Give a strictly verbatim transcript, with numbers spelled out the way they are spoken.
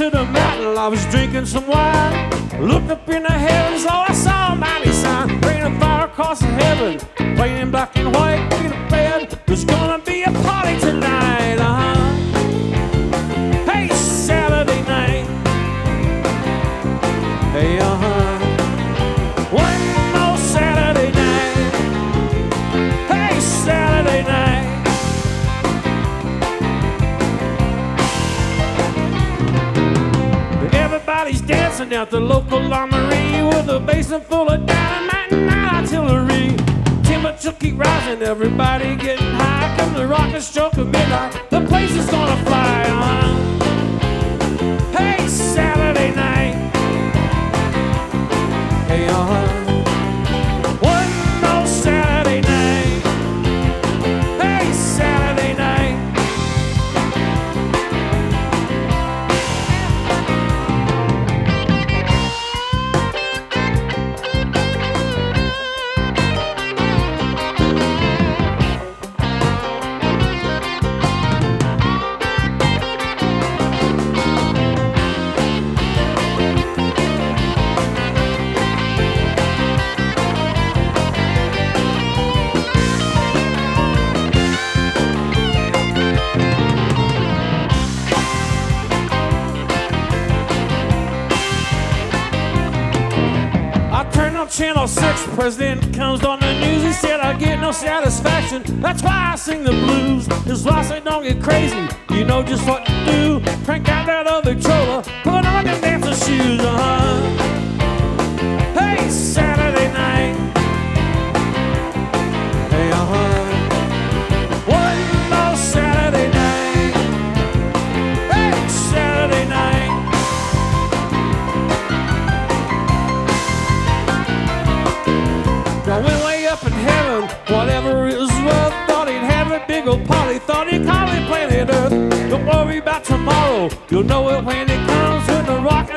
to the mountain, I was drinking some wine. Looked up in the heavens, oh, I saw a mighty sign. Raining fire across the heaven, playing in black and white. Peter Pan, there's gonna be a party tonight, uh-huh. Hey, Saturday night. Hey, uh-huh. One more Saturday night. Hey, Saturday night. Everybody's dancing at the local armory with a basin full of dynamite and night artillery. Temperature keep rising, everybody getting high. Come the rocket stroke of midnight, the place is gonna fly, uh-huh. Hey, Saturday night. Hey, uh-huh. One more Saturday night. Hey, Saturday night. Channel six, president comes on the news. He said I get no satisfaction, that's why I sing the blues. His wife said don't get crazy, you know just what to do. Crank out that other Victrola, put on them dancing shoes, uh-huh. Hey, Saturday night. Hey, uh-huh. One more Saturday night. Hey, Saturday night. I went way up in heaven, whatever it was worth. Thought he'd have a big old party, thought he'd call it planet Earth. Don't worry about tomorrow, you'll know it when it comes. When the rock